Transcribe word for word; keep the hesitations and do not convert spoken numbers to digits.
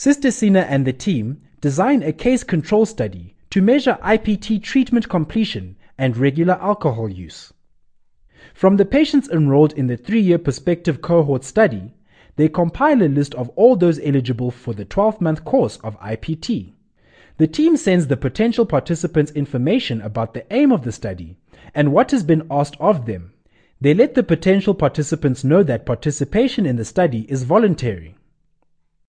Sister Sina and the team design a case control study to measure I P T treatment completion and regular alcohol use. From the patients enrolled in the three-year prospective cohort study, they compile a list of all those eligible for the twelve-month course of I P T. The team sends the potential participants information about the aim of the study and what has been asked of them. They let the potential participants know that participation in the study is voluntary.